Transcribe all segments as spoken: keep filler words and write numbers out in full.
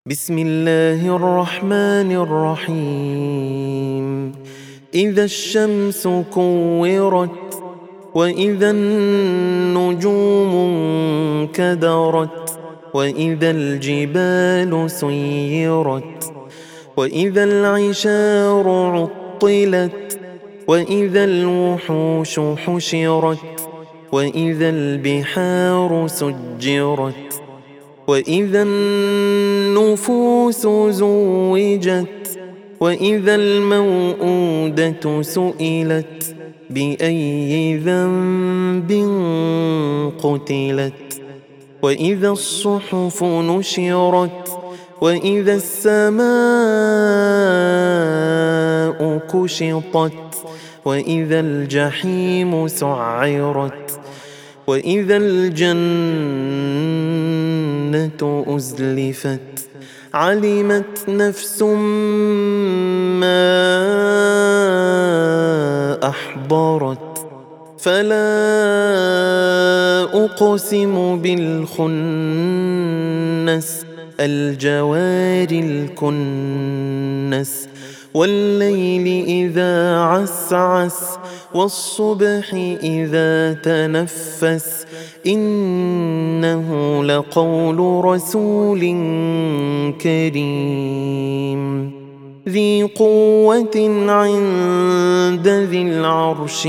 بسم الله الرحمن الرحيم. إذا الشمس كورت وإذا النجوم انكدرت وإذا الجبال سيرت وإذا العشار عطلت وإذا الوحوش حشرت وإذا البحار سجرت وإذا النفوس زوجت وإذا الموءودة سئلت بأي ذنب قتلت وإذا الصحف نشرت وإذا السماء كشطت وإذا الجحيم سعرت وإذا الجنة أزلفت علمت نفس ما أحضرت فلا أقسم بالخنس الجوار الكنس والليل إذا عسعس والصبح إذا تنفس إنه لقول رسول كريم ذي قوة عند ذي العرش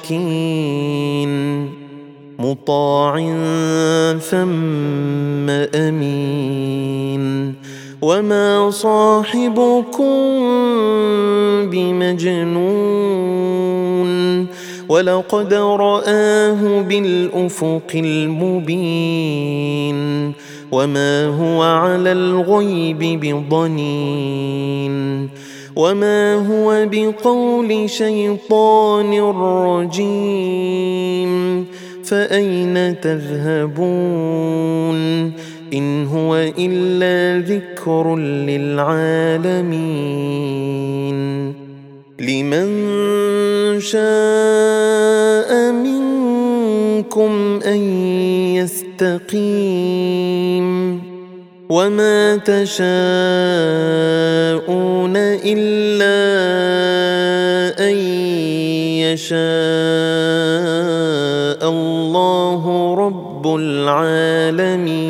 مكين مطاع ثم أمين وما صاحبكم بمجنون ولقد رآه بالأفق المبين وما هو على الغيب بضنين وما هو بقول شيطان رجيم فأين تذهبون إن هو إلا ذكر للعالمين لمن شاء منكم أن يستقيم وما تشاءون إلا أن يشاء الله رب العالمين.